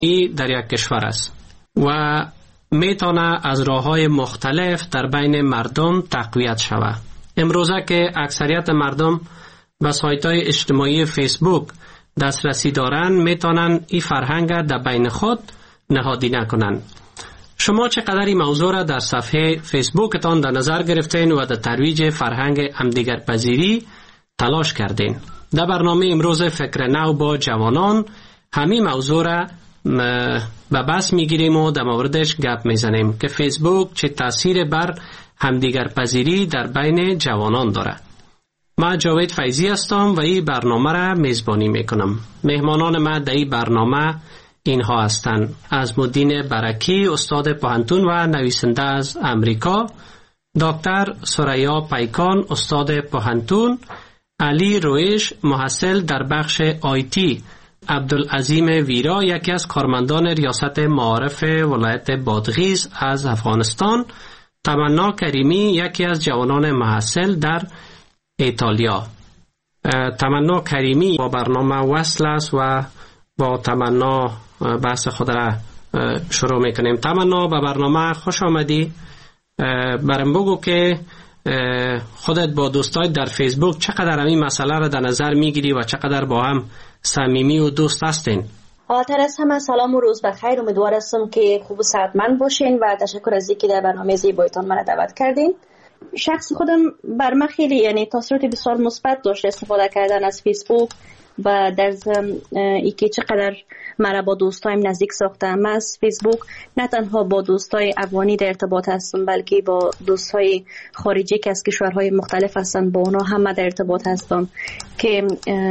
در یک کشور است و میتونه از راه‌های مختلف در بین مردم تقویت شود. امروزه که اکثریت مردم به سایت‌های اجتماعی فیسبوک دسترسی دارند، میتونن این فرهنگ در بین خود نهادینه کنند. شما چقدر این موضوع را در صفحه فیسبوکتان در نظر گرفتین و در ترویج فرهنگ همدیگرپذیری تلاش کردین؟ در برنامه امروز فکر نو با جوانان همین موضوع را به بحث میگیریم و در موردش گپ میزنیم که فیسبوک چه تاثیر بر همدیگرپذیری در بین جوانان داره. من جاوید فیضی هستم و این برنامه را میزبانی میکنم. مهمانان من در این برنامه اینها هستند: عظمالدین برکی، استاد پوهنتون و نویسنده از امریکا، دکتر ثریا پیکان، استاد پوهنتون، علی رویش، محصل در بخش آیتی، عبدالعظیم ویرا، یکی از کارمندان ریاست معارف ولایت بادغیس از افغانستان، تمنا کریمی، یکی از جوانان محصل در ایتالیا. تمنا کریمی با برنامه وصل است و با تمنا بحث خود را شروع میکنیم. تمنا، به برنامه خوش آمدی. برام بگو که خودت با دوستای در فیسبوک چقدر این مسئله را در نظر میگیری و چقدر با هم صمیمی و دوست هستین؟ آتر از همه سلام و روز بخیر. امیدوار هستم که خوب و صحتمند باشین و تشکر از اینکه در برنامه زیبایتان من دعوت کردین. شخص خودم بر من خیلی تاثیرات بسیار مثبت داشت استفاده کردن از فیسبوک و در اینکه چقدر مرا با دوستایم نزدیک ساختم. من از فیسبوک نه تنها با دوستای افغانی در ارتباط هستم، بلکه با دوستای خارجی که از کشورهای مختلف هستن با اونا هم در ارتباط هستم که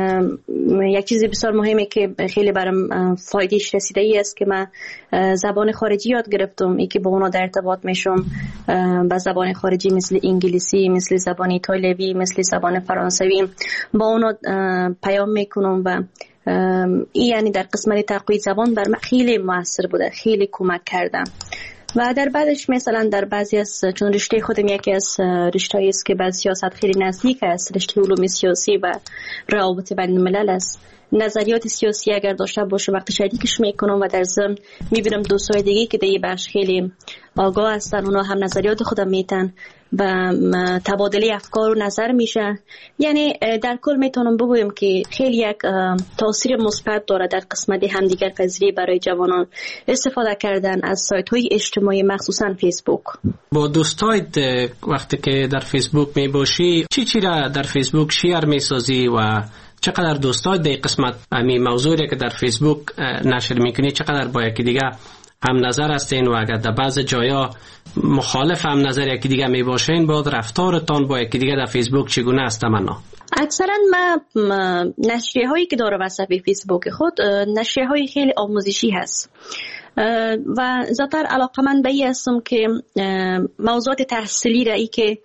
یک چیز بسیار مهمه که خیلی برام فایدهش رسیده ای است که من زبان خارجی یاد گرفتم. ای که با اونا در ارتباط میشم با زبان خارجی مثل انگلیسی، مثل زبان ایتالیایی، مثل زبان فرانسوی با اونا پیام میکنم و این در قسمت تقویت زبان بر من خیلی موثر بوده، خیلی کمک کردم. و در بعدش مثلا در بعضی از چون رشته خودم یکی از رشته‌ای است که به سیاست خیلی نزدیک است، رشته علوم سیاسی و روابط بین الملل است. نظریات سیاسی اگر داشته باشم وقتی شریکش میکنم و در ضمن میبینم دوستای دیگه که در این بخش خیلی آگاه هستن، اونا هم نظریات خودم میتن و تبادله افکار و نظر میشه. یعنی در کل میتونم بگویم که خیلی یک تاثیر مثبت داره در قسمت همدیگرپذیری برای جوانان استفاده کردن از سایت های اجتماعی، مخصوصا فیسبوک. با دوستایت وقتی که در فیسبوک میباشی چی را در فیسبوک شیر میسازی و چقدر دوستای در قسمت همین موضوعی که در فیسبوک نشر میکنی چقدر با یکی دیگه هم نظر هستین و اگر در بعض جایا مخالف هم نظر یکی دیگه می باشین بعد رفتارتان با یکی دیگه در فیسبوک چگونه است؟ تمنا. اکثرا ما نشریه هایی که داره واسه فیسبوک خود نشریه های خیلی آموزشی هست و زیادتر علاقه‌مند به این هستم که موضوعات تحصیلی را ای که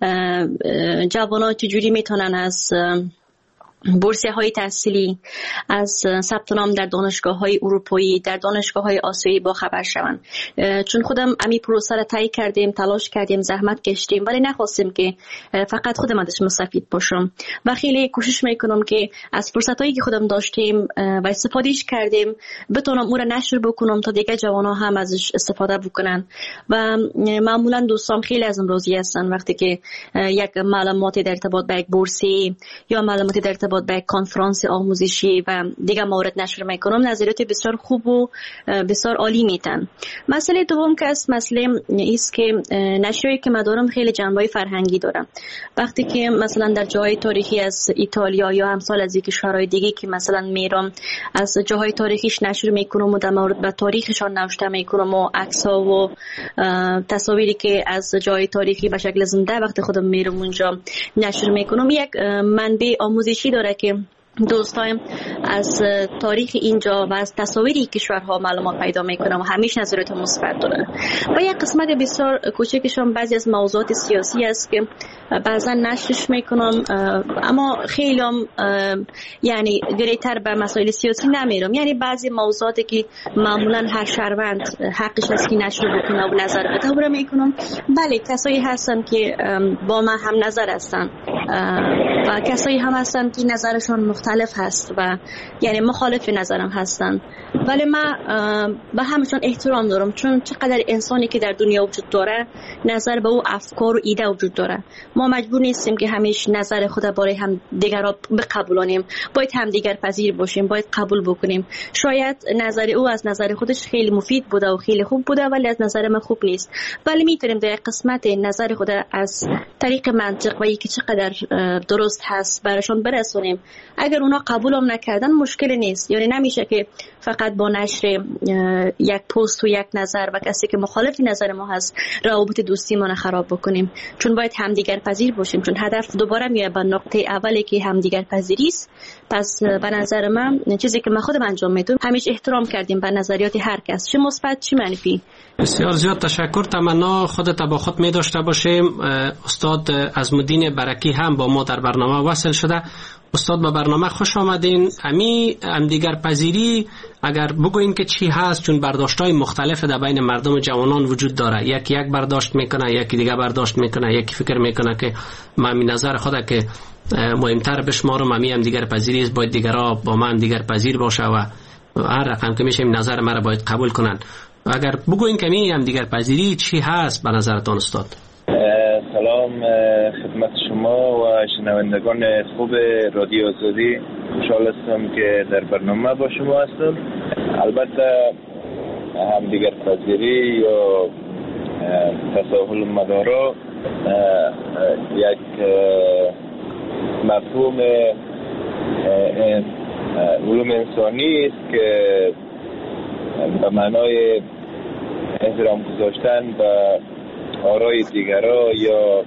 جوانان چجوری میتونن از بورسیه های تحصیلی، از ثبت نام در دانشگاه های اروپایی، در دانشگاه های آسیایی با خبر شوند. چون خودم امی پروسه را طی کردیم، تلاش کردیم، زحمت کشیدیم ولی نخواستیم که فقط خودم ازش مستفید باشم و خیلی کوشش میکنم که از فرصت هایی که خودم داشتیم و استفادهش کردیم بتونم اون را نشر بکنم تا دیگه جوانا هم ازش استفاده بکنن. و معمولا دوستام خیلی از راضی هستن وقتی که یک معلوماتی در ارتباط با یک بورسی یا معلوماتی در ارتباط با کنفرانس آموزشی و دیگه موارد نشر میکنم، نظریات بسیار خوب و بسیار عالی میتن. مسئله دوم که است مسئله ایست که نشریه‌ای که من دارم خیلی جنبه‌های فرهنگی دارم. وقتی که مثلا در جاهای تاریخی از ایتالیا یا امثال از کشورهای دیگه که مثلا میرم از جاهای تاریخیش نشر میکنم و در مورد به تاریخشان نوشته میکنم و عکس‌ها و تصاویری که از جای تاریخی به شکل زنده وقتی خودم میرم اونجا نشر میکنم، یک منبع آموزشی داره که دوستایم از تاریخ اینجا و از تصاویری کشورها معلومات پیدا میکنم و همیشه نظریات مثبت داره. و یک قسمت بسیار کوچکشون بعضی از موضوعات سیاسی است که بعضا نشرش میکنم اما خیلی یعنی گریتر به مسائل سیاسی نمیرم. یعنی بعضی موضوعاتی که معمولا هر شهروند حقش است که نشر بکنه و نظر بده رو میکنم. بله کسایی هستن که با من هم نظر هستن و کسایی هم هستن که نظرشون مختلف هست و یعنی مخالف نظرم هستن، ولی من به همشون احترام دارم، چون چقدر انسانی که در دنیا وجود داره نظر به او افکار و ایده وجود داره. ما مجبور نیستیم که همیشه نظر خود برای هم دیگر را بقبولانیم، باید هم دیگر پذیر باشیم، باید قبول بکنیم. شاید نظر او از نظر خودش خیلی مفید بوده و خیلی خوب بوده، ولی از نظر من خوب نیست. ولی میتونیم در قسمت نظر خود از طریق منطق و اینکه چقدر درست هست براشون برسونیم. اگر اونا قبولم نکردن مشکل نیست، یعنی نمیشه که فقط با نشر یک پست و یک نظر و کسی که مخالف نظر ما هست روابط دوستی ما خراب بکنیم، چون باید همدیگر پذیر باشیم، چون هدف دوباره میاد به نقطه اولی که همدیگر پذیری است. پس به نظر من چیزی که من خودم انجام میدم همیشه احترام کردیم به نظریات هر کس، چه مثبت چه منفی. بسیار زیاد تشکر. تمنا خودت با خود می داشته باشیم. استاد عظمالدین برکی هم با ما در برنامه وصل شده. استاد به برنامه خوش آمدین. هم دیگر پذیری اگر بگوین که چی هست، چون برداشت‌های مختلف در بین مردم جوانان وجود داره. یکی یک برداشت میکنه، یکی دیگه برداشت میکنه، یکی فکر میکنه که من نظر خودم که مهمتر بشمارم هم دیگر پذیری است، باید دیگرها با من دیگر پذیر باشه و هر رقم که میشه نظر مرا باید قبول کنن. اگر بگوین که هم دیگر پذیری چی هست به نظرتان استاد؟ سلام خدمت شما و شنوندگان خوب رادیو آزادی. خوشحال هستم که در برنامه با شما هستم. البته هم دیگر پذیری یا تساهل مدارا یک مفهوم علوم انسانی است که به معنای احترام گذاشتن به آرای دیگرها یا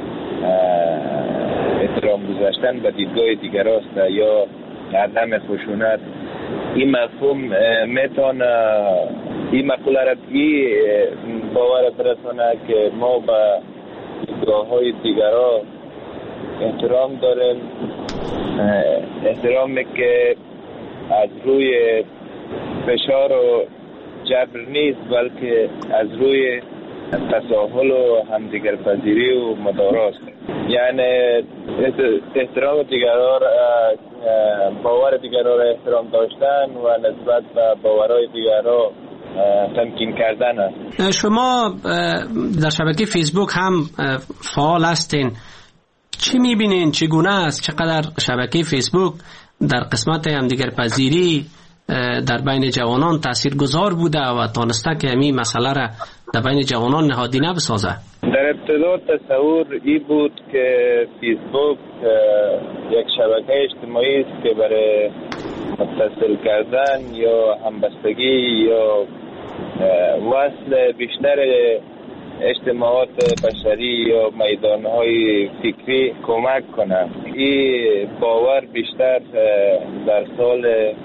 احترام گذاشتن به دیدگاه دیگراست یا عدم خشونت. این مفهوم میتونه این مقوله را باور برسانه که ما به دیدگاه های دیگرها احترام داریم، احترامی که از روی فشار و جبر نیست، بلکه از روی تساهل و همدیگر پذیری و مداراست. یعنی احترام دیگران، باور دیگران را احترام داشتن و نسبت به باورهای دیگران تمکین کردن است. شما در شبکه فیسبوک هم فعال هستین. چی میبینین؟ چگونه است؟ چقدر شبکه فیسبوک در قسمت همدیگر پذیری در بین جوانان تاثیرگذار بوده و تانسته که همین مسئله را در بین جوانان نهادینه بسازه؟ در ابتدا تصور این بود که فیسبوک یک شبکه اجتماعی است که برای متصل کردن یا همبستگی یا وصل بیشتر اجتماعات بشری یا میدانهای فکری کمک کنه. این باور بیشتر در سال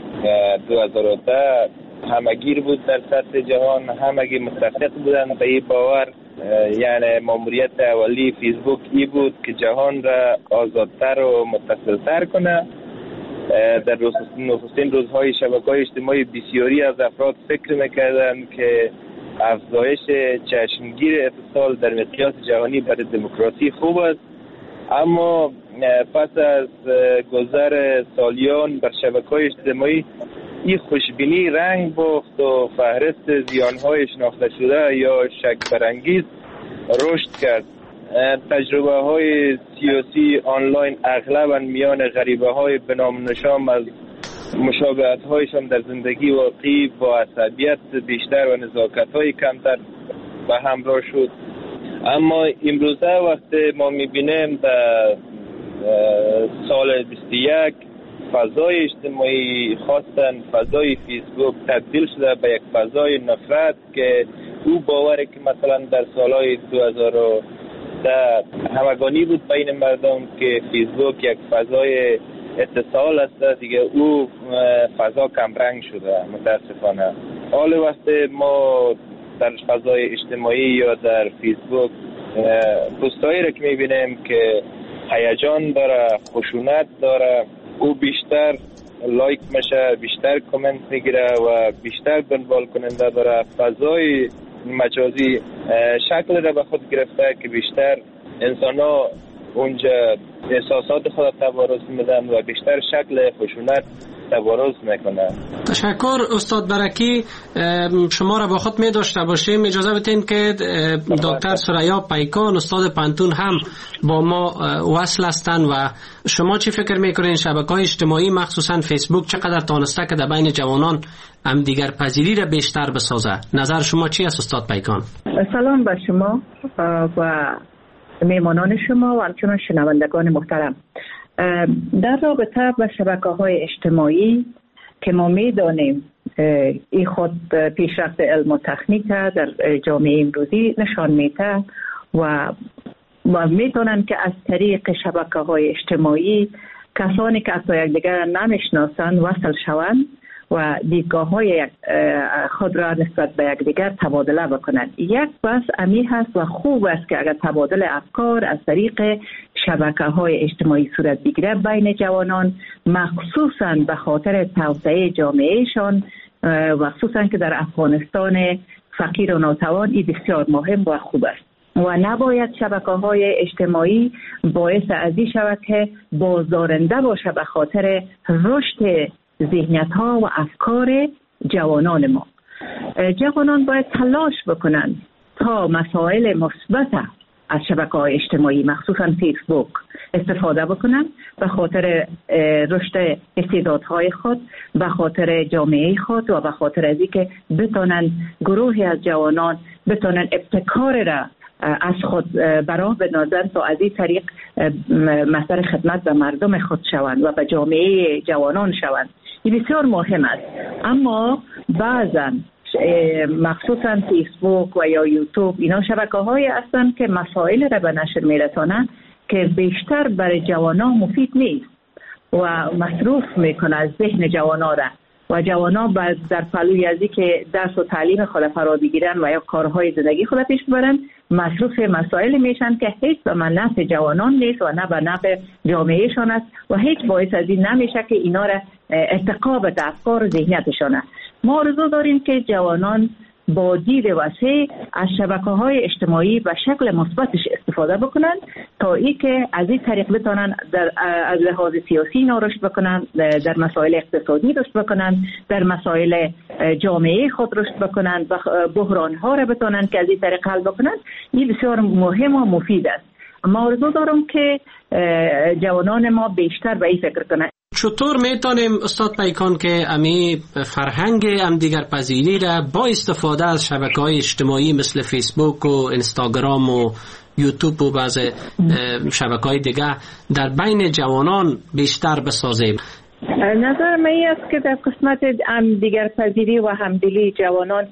2010 همگیر بود در سطح جهان، همگی متفق بودن به این باور. یعنی ماموریت اولی فیسبوک ای بود که جهان را آزادتر و متصلتر کنه. در نخستین روزهای شبکه‌های اجتماعی بسیاری از افراد فکر میکردن که افزایش چشمگیر اتصال در مقیاس جهانی برای دموکراسی خوب است، اما پس از گذر سالیان بر شبکه‌های اجتماعی این خوشبینی رنگ باخت و فهرست زیانهای شناخته شده یا شک برانگیز رشد کرد. تجربه های سیاسی آنلاین اغلباً میان غریبه های به نام نشان از مشابهت هایشان در زندگی واقعی با عصبیت بیشتر و نزاکت های کمتر به همراه شد. اما امروزه وقتی ما میبینیم در سال 21 فضای اجتماعی خاصن فضای فیسبوک تبدیل شده به یک فضای نفرت که او باوره که مثلا در سالهای 2010 همگانی بود بین مردم که فیسبوک یک فضای اتصال است، دیگه او فضا کمرنگ شده متاسفانه. حال وقتی ما در فضای اجتماعی یا در فیسبوک پستایی را که میبینیم که هیجان داره، خشونت داره، او بیشتر لایک میشه، بیشتر کامنت میگیره و بیشتر دنبال کننده داره. فضای مجازی شکل را به خود گرفته که بیشتر انسان ها اونجا احساسات خود تبارز میدن و بیشتر شکل خشونت تبارز میکنن. تشکر استاد برکی. شما را با خود می داشته باشیم. اجازه بدین که دکتر سریا پیکان استاد پانتون هم با ما وصل هستند و شما چی فکر میکنین شبکه‌های اجتماعی مخصوصا فیسبوک چقدر تانسته که در بین جوانان هم دیگر پذیری را بیشتر بسازه؟ نظر شما چی است استاد پیکان؟ سلام به شما و میمانان شما و همچنان شنوندگان محترم. در رابطه با شبکه‌های اجتماعی که ما می‌دانیم این خود پیشرفت علم و تکنیک در جامعه امروزی نشان میده و می‌تونن که از طریق شبکه‌های اجتماعی کسانی که اصلا یکدیگر نمی‌شناسند وصل شوند و دیدگاه‌های خود را نسبت به یکدیگر تبادله بکنند. یک بس امی هست و خوب است که اگر تبادل افکار از طریق شبکه‌های اجتماعی صورت بگیره بین جوانان، مخصوصاً به خاطر توسعه جامعهشان و خصوصاً که در افغانستان فقیر و ناتوان این بسیار مهم و خوب است و نباید شبکه‌های اجتماعی باعث از این شود که بازدارنده باشه به خاطر رشد ذهنیت‌ها و افکار جوانان ما. جوانان باید تلاش بکنند تا مسائل مثبت از شبکه‌های اجتماعی مخصوصاً فیسبوک استفاده بکنند به خاطر رشد استعدادهای خود، به خاطر جامعه خود و به خاطر از اینکه بتونن گروهی از جوانان بتونن ابتکار را از خود براه بنازند تا از این طریق مصدر خدمت به مردم خود شوند و به جامعه جوانان شوند. این بسیار مهم است. اما بعضا مخصوصا فیسبوک و یا یوتیوب اینا شبکه‌هایی هستند که مسائل را به نشر میرسانند که بیشتر برای جوانان مفید نیست و مصروف میکنه از ذهن جوانان را و جوانان در پلوی ازی که درس و تعلیم خود فرا بگیرن و یا کارهای زندگی خود پیش ببرن مصروف مسائل میشن که هیچ به نفع جوانان نیست و نه به نفع جامعهشان است و هیچ باعث از این نمیشه که اینا را ارتقا به افکار و ذهنیتشان است. ما آرزو داریم که جوانان با دید وسیع از شبکه‌های اجتماعی به شکل مثبتش استفاده بکنن تا ای که از این طریق بتونن از لحاظ سیاسی رشد بکنن، در مسائل اقتصادی رشد بکنن، در مسائل جامعه خود رشد بکنن و بحران‌ها را بتونن که از این طریق حل بکنن. این بسیار مهم و مفید است. ما آرزو دارم که جوانان ما بیشتر به این فکر کنن. چطور میتونیم استاد پیکان که امی فرهنگ هم دیگر پذیری را با استفاده از شبکه‌های اجتماعی مثل فیسبوک و اینستاگرام و یوتیوب و بعض شبکه‌های دیگر در بین جوانان بیشتر بسازیم؟ نظر من است که در قسمت هم دیگر پذیری و همدلی جوانان